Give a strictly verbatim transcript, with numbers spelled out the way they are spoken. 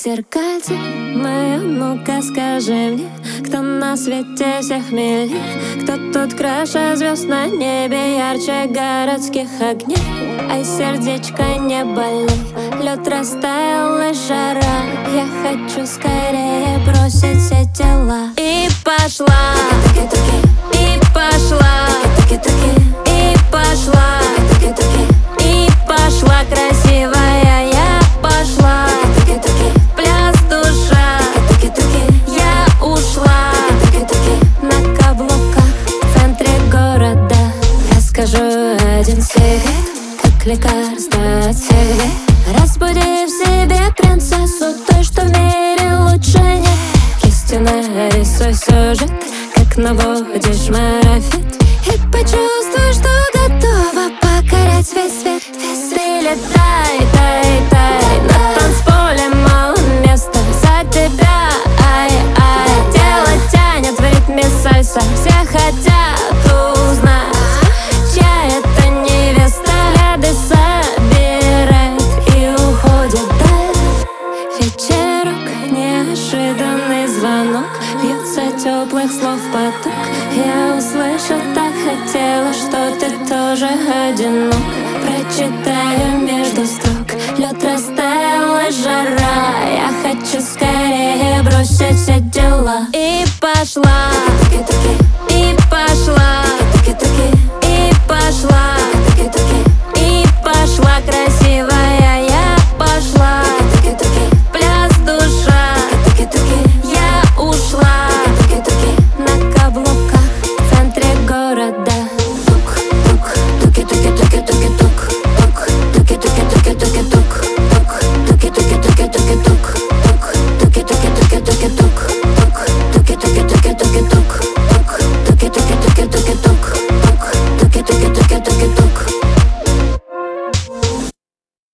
зеркальце мое, ну-ка скажи мне, кто на свете всех милее, кто тут краше звезд на небе, ярче городских огней. Ай, сердечко, не болей, лед растаял и жара. Я хочу скорее бросить все дела. И пошла, и пошла, и пошла, и пошла красивая, я пошла. Пляс душа, я ушла. На каблуках в центре города расскажу один секрет, как лекарство от всех бед. Разбуди в себе принцессу, той, что в мире лучше нет. Кистью нарисуй сюжет, как наводишь марафет, и почувствуй, что готова покорять весь свет. Прилетай, тай, тай, на танцполе мало места за тебя. Ай, ай, тело тянет в ритме сальса, все хотят узнать, чья это невеста. Ряды собирает и уходит даль. Вечерок, неожиданный звонок, льется теплых слов поток. Я услышу, так хотела, что ты тоже одинок. Прочитаю между строк, лед растаял и жара. Я хочу скорее бросить все дела. И пошла, и пошла, и пошла, и пошла красивая, я пошла. Пляс душа, я ушла. На каблуках в центре города